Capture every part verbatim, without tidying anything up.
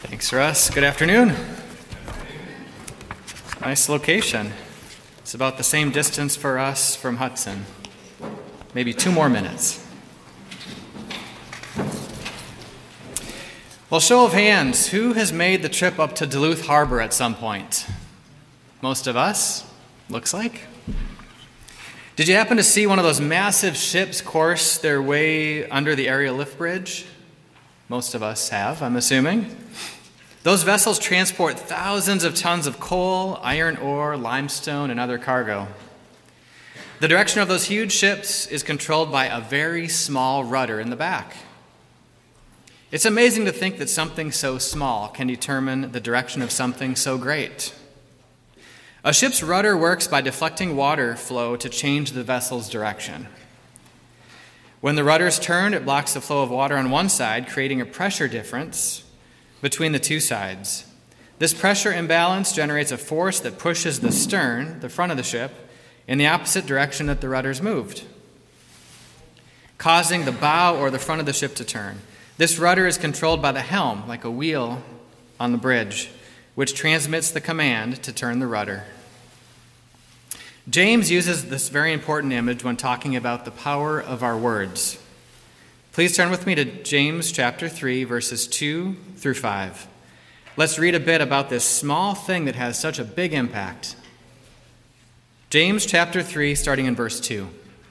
Thanks, Russ. Good afternoon. Nice location. It's about the same distance for us from Hudson. Maybe two more minutes. Well, show of hands, who has made the trip up to Duluth Harbor at some point? Most of us, looks like. Did you happen to see one of those massive ships course their way under the area lift bridge? Most of us have, I'm assuming. Those vessels transport thousands of tons of coal, iron ore, limestone, and other cargo. The direction of those huge ships is controlled by a very small rudder in the back. It's amazing to think that something so small can determine the direction of something so great. A ship's rudder works by deflecting water flow to change the vessel's direction. When the rudder is turned, it blocks the flow of water on one side, creating a pressure difference between the two sides. This pressure imbalance generates a force that pushes the stern, the front of the ship, in the opposite direction that the rudder's moved, causing the bow or the front of the ship to turn. This rudder is controlled by the helm, like a wheel on the bridge, which transmits the command to turn the rudder. James uses this very important image when talking about the power of our words. Please turn with me to James chapter three, verses two through five. Let's read a bit about this small thing that has such a big impact. James chapter three, starting in verse two.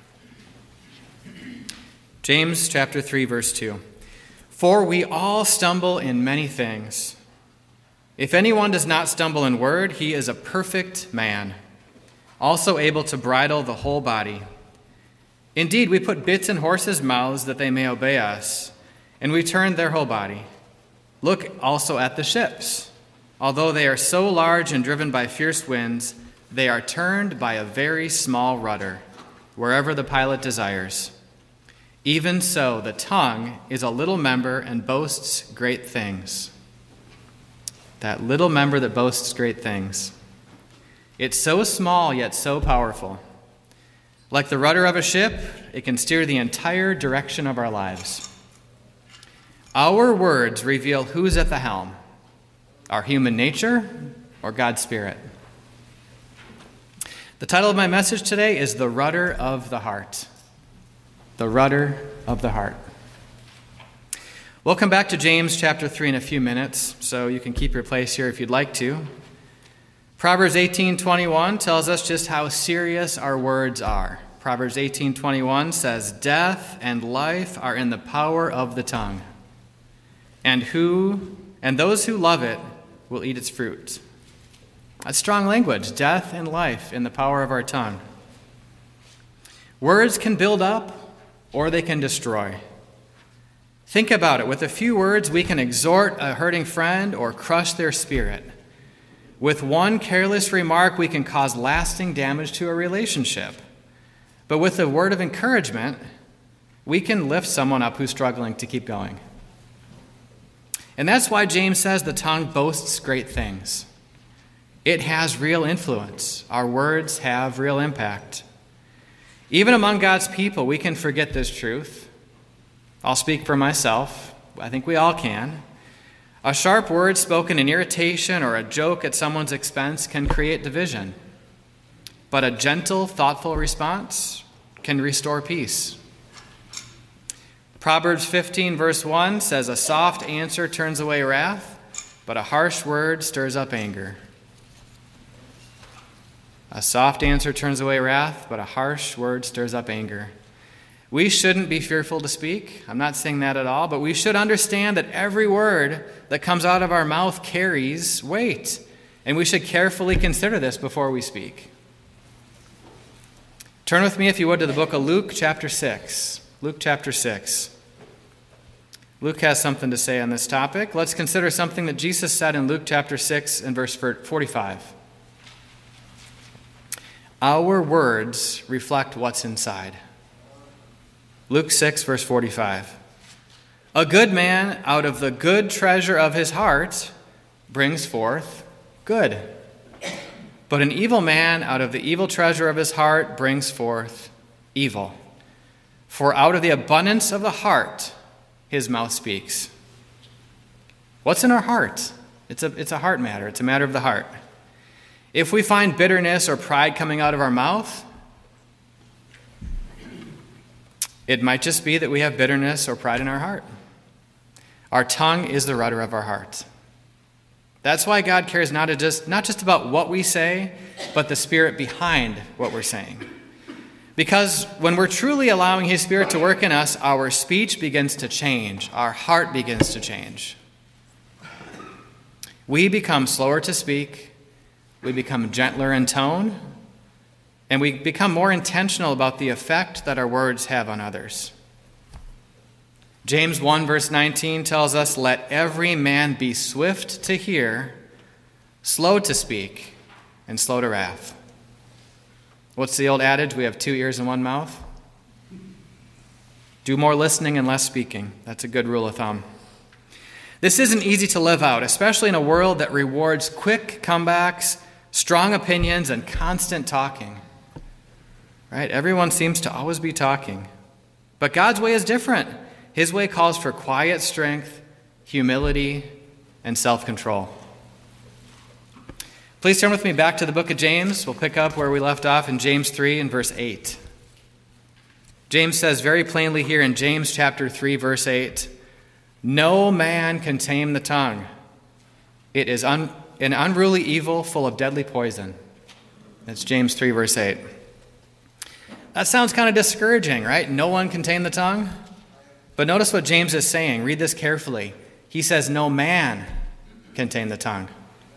James chapter three, verse two. For we all stumble in many things. If anyone does not stumble in word, he is a perfect man, also able to bridle the whole body. Indeed, we put bits in horses' mouths that they may obey us, and we turn their whole body. Look also at the ships. Although they are so large and driven by fierce winds, they are turned by a very small rudder, wherever the pilot desires. Even so, the tongue is a little member and boasts great things. That little member that boasts great things. It's so small, yet so powerful. Like the rudder of a ship, it can steer the entire direction of our lives. Our words reveal who's at the helm, our human nature or God's Spirit. The title of my message today is The Rudder of the Heart. The Rudder of the Heart. We'll come back to James chapter three in a few minutes, so you can keep your place here if you'd like to. Proverbs eighteen twenty-one tells us just how serious our words are. Proverbs eighteen twenty-one says, "Death and life are in the power of the tongue, and who and those who love it will eat its fruit." That's strong language. Death and life in the power of our tongue. Words can build up or they can destroy. Think about it. With a few words, we can exhort a hurting friend or crush their spirit. With one careless remark, we can cause lasting damage to a relationship. But with a word of encouragement, we can lift someone up who's struggling to keep going. And that's why James says the tongue boasts great things. It has real influence. Our words have real impact. Even among God's people, we can forget this truth. I'll speak for myself. I think we all can. A sharp word spoken in irritation or a joke at someone's expense can create division. But a gentle, thoughtful response can restore peace. Proverbs fifteen, verse one says, "A soft answer turns away wrath, but a harsh word stirs up anger." A soft answer turns away wrath, but a harsh word stirs up anger. We shouldn't be fearful to speak. I'm not saying that at all, but we should understand that every word that comes out of our mouth carries weight, and we should carefully consider this before we speak. Turn with me, if you would, to the book of Luke chapter six. Luke chapter six. Luke has something to say on this topic. Let's consider something that Jesus said in Luke chapter six and verse forty-five. Our words reflect what's inside. Luke six, verse forty-five. A good man out of the good treasure of his heart brings forth good. But an evil man out of the evil treasure of his heart brings forth evil. For out of the abundance of the heart his mouth speaks. What's in our heart? It's a, it's a heart matter. It's a matter of the heart. If we find bitterness or pride coming out of our mouth, it might just be that we have bitterness or pride in our heart. Our tongue is the rudder of our heart. That's why God cares not, to just, not just about what we say, but the spirit behind what we're saying. Because when we're truly allowing his Spirit to work in us, our speech begins to change. Our heart begins to change. We become slower to speak. We become gentler in tone. And we become more intentional about the effect that our words have on others. James one verse nineteen tells us, "Let every man be swift to hear, slow to speak, and slow to wrath." What's the old adage? We have two ears and one mouth. Do more listening and less speaking. That's a good rule of thumb. This isn't easy to live out, especially in a world that rewards quick comebacks, strong opinions, and constant talking. Right? Everyone seems to always be talking. But God's way is different. His way calls for quiet strength, humility, and self-control. Please turn with me back to the book of James. We'll pick up where we left off in James three and verse eight. James says very plainly here in James chapter three, verse eight, "No man can tame the tongue. It is un- an unruly evil full of deadly poison." That's James three, verse eight. That sounds kind of discouraging, right? No one can tame the tongue. But notice what James is saying. Read this carefully. He says no man can tame the tongue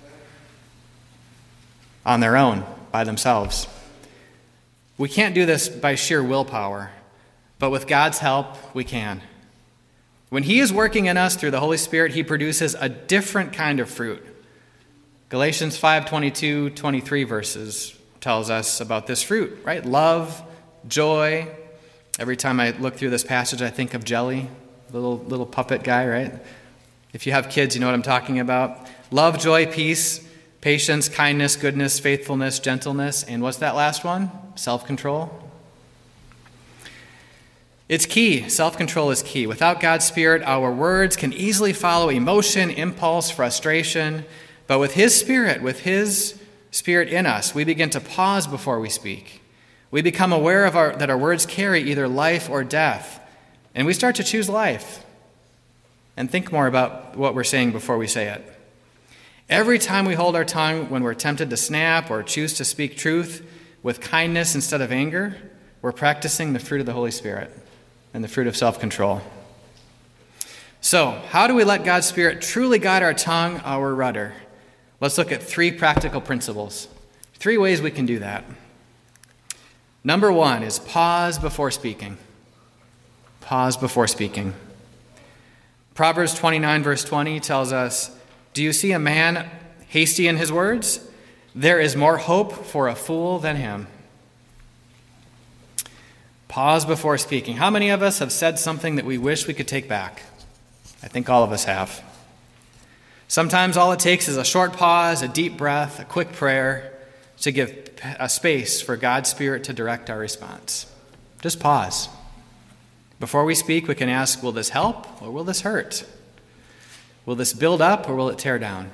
on their own, by themselves. We can't do this by sheer willpower, but with God's help, we can. When he is working in us through the Holy Spirit, he produces a different kind of fruit. Galatians five twenty-two, twenty-three verses tells us about this fruit, right? Love, joy. Every time I look through this passage, I think of Jelly, little little puppet guy, right? If you have kids, you know what I'm talking about. Love, joy, peace, patience, kindness, goodness, faithfulness, gentleness, and what's that last one? Self-control. It's key. Self-control is key. Without God's Spirit, our words can easily follow emotion, impulse, frustration. But with his Spirit, with his Spirit in us, we begin to pause before we speak. We become aware of our, that our words carry either life or death. And we start to choose life and think more about what we're saying before we say it. Every time we hold our tongue when we're tempted to snap or choose to speak truth with kindness instead of anger, we're practicing the fruit of the Holy Spirit and the fruit of self-control. So, how do we let God's Spirit truly guide our tongue, our rudder? Let's look at three practical principles. Three ways we can do that. Number one is pause before speaking. Pause before speaking. Proverbs twenty-nine, verse twenty tells us, "Do you see a man hasty in his words? There is more hope for a fool than him." Pause before speaking. How many of us have said something that we wish we could take back? I think all of us have. Sometimes all it takes is a short pause, a deep breath, a quick prayer to give a space for God's Spirit to direct our response. Just pause. Before we speak, we can ask, will this help or will this hurt? Will this build up or will it tear down?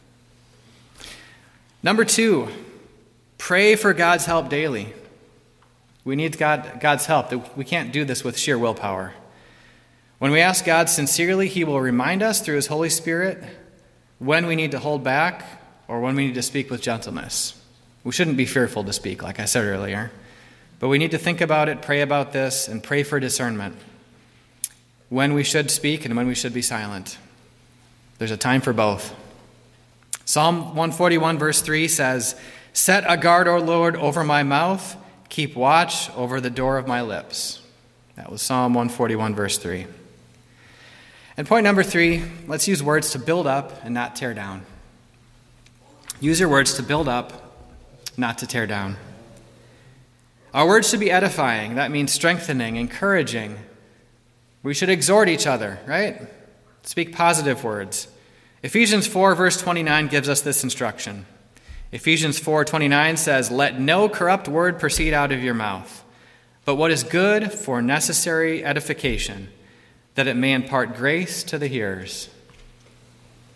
Number two, pray for God's help daily. We need God, God's help. We can't do this with sheer willpower. When we ask God sincerely, he will remind us through his Holy Spirit when we need to hold back or when we need to speak with gentleness. We shouldn't be fearful to speak, like I said earlier. But we need to think about it, pray about this, and pray for discernment. When we should speak and when we should be silent. There's a time for both. Psalm one forty-one verse three says, "Set a guard, O Lord, over my mouth. Keep watch over the door of my lips." That was Psalm one forty-one verse three. And point number three, let's use words to build up and not tear down. Use your words to build up, not to tear down. Our words should be edifying. That means strengthening, encouraging. We should exhort each other, right? Speak positive words. Ephesians four verse twenty-nine gives us this instruction. Ephesians four twenty-nine says, "Let no corrupt word proceed out of your mouth, but what is good for necessary edification, that it may impart grace to the hearers."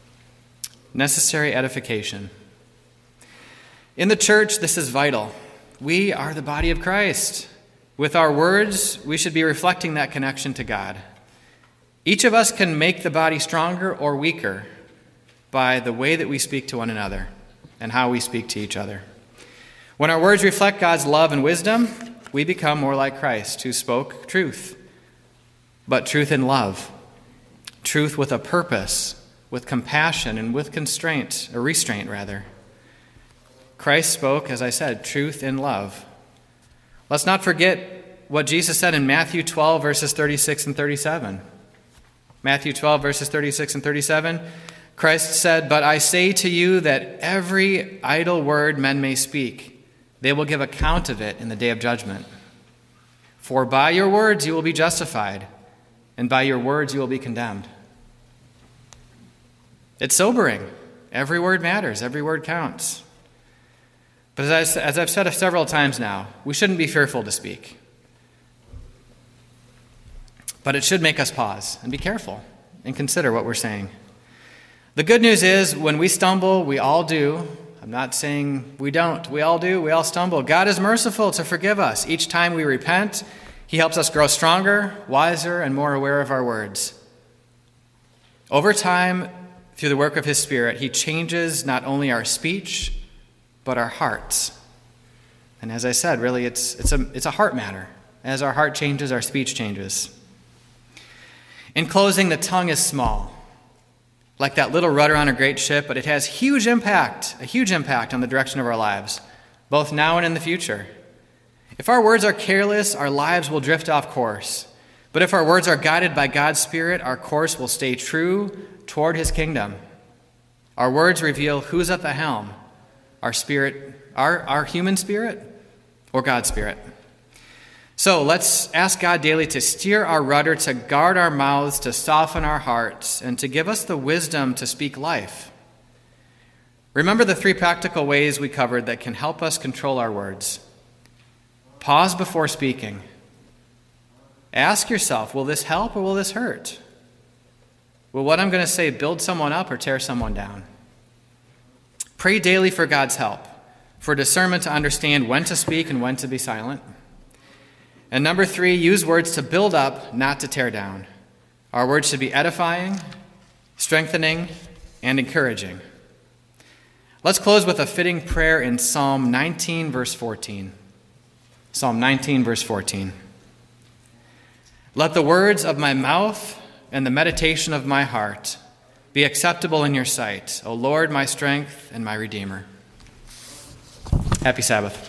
necessary edification. In the church, this is vital. We are the body of Christ. With our words, we should be reflecting that connection to God. Each of us can make the body stronger or weaker by the way that we speak to one another and how we speak to each other. When our words reflect God's love and wisdom, we become more like Christ, who spoke truth, but truth in love, truth with a purpose, with compassion, and with constraint, or restraint, rather. Christ spoke, as I said, truth in love. Let's not forget what Jesus said in Matthew twelve, verses thirty-six and thirty-seven. Matthew twelve, verses thirty-six and thirty-seven, Christ said, "But I say to you that every idle word men may speak, they will give account of it in the day of judgment. For by your words you will be justified, and by your words you will be condemned." It's sobering. Every word matters. Every word counts. But as, I, as I've said several times now, we shouldn't be fearful to speak. But it should make us pause and be careful and consider what we're saying. The good news is when we stumble, we all do. I'm not saying we don't. We all do. We all stumble. God is merciful to forgive us. Each time we repent, he helps us grow stronger, wiser, and more aware of our words. Over time, through the work of his Spirit, he changes not only our speech, but our hearts. And as I said, really, it's, it's, a, it's a heart matter. As our heart changes, our speech changes. In closing, the tongue is small, like that little rudder on a great ship, but it has huge impact, a huge impact on the direction of our lives, both now and in the future. If our words are careless, our lives will drift off course. But if our words are guided by God's Spirit, our course will stay true toward his kingdom. Our words reveal who's at the helm, our spirit, our, our human spirit, or God's Spirit. So let's ask God daily to steer our rudder, to guard our mouths, to soften our hearts, and to give us the wisdom to speak life. Remember the three practical ways we covered that can help us control our words. Pause before speaking. Ask yourself, will this help or will this hurt? Will what I'm going to say build someone up or tear someone down? Pray daily for God's help, for discernment to understand when to speak and when to be silent. And number three, use words to build up, not to tear down. Our words should be edifying, strengthening, and encouraging. Let's close with a fitting prayer in Psalm nineteen, verse fourteen. Psalm nineteen, verse fourteen. Let the words of my mouth and the meditation of my heart be acceptable in your sight, O Lord, my strength and my Redeemer. Happy Sabbath.